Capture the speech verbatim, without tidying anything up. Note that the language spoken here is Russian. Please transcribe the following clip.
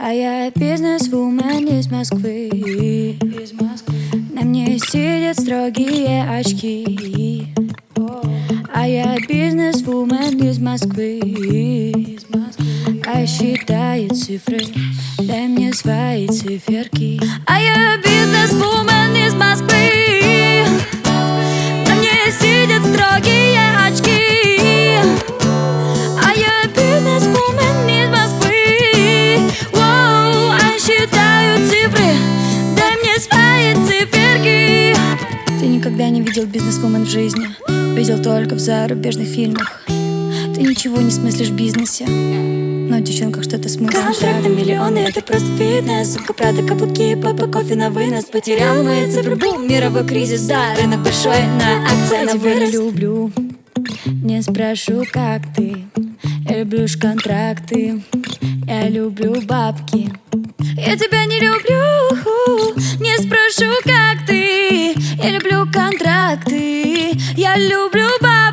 А я бизнес-вумен из Москвы. Из Москвы. На мне сидят строгие очки. А я бизнес-вумен из Москвы. Из Москвы. А считаю цифры, дай мне свои циферки. А я бизнес-вумен из Москвы. На мне сидят строгие очки. А я бизнес-вумен из Москвы. Воу, а считаю цифры, дай мне свои циферки. Ты никогда не видел бизнес-вумен в жизни, видел только в зарубежных фильмах. Ты ничего не смыслишь в бизнесе, но в девчонках что-то смыслишь. Контракт на миллионы, это просто фитнес. Сумка, Прада, каблуки, папа, кофе на вынос. Потерял мои цифры, бум, мировой кризис. Да, рынок большой, на акции на Я тебя не вырос. люблю, не спрошу, как ты. Я люблю ж контракты, я люблю бабки. Я тебя не люблю, не спрошу, как ты. Я люблю контракты, я люблю бабки.